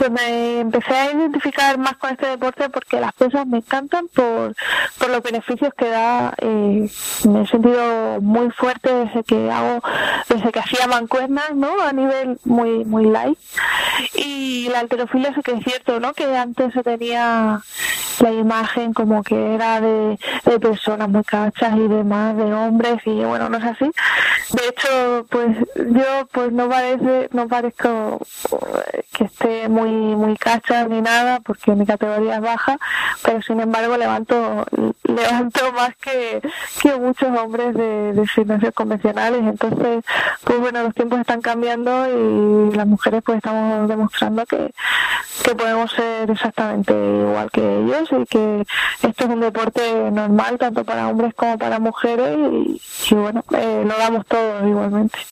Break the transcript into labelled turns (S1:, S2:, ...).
S1: Pues me empecé a identificar más con este deporte porque las pesas me encantan por los beneficios que da. Me he sentido muy fuerte desde que hacía mancuernas, ¿no? A nivel muy light. Y la halterofilia sí que es cierto, ¿no? Que antes se tenía la imagen como que era de personas muy cachas y demás, de hombres, y bueno, no es así. De hecho, pues yo pues no parezco que esté muy cacha ni nada, porque mi categoría es baja, pero sin embargo levanto más que muchos hombres de gimnasios convencionales. Entonces, pues bueno, los tiempos están cambiando y las mujeres pues estamos demostrando que podemos ser exactamente igual que ellos, y que esto es un deporte normal tanto para hombres como para mujeres, y bueno, lo damos todos igualmente.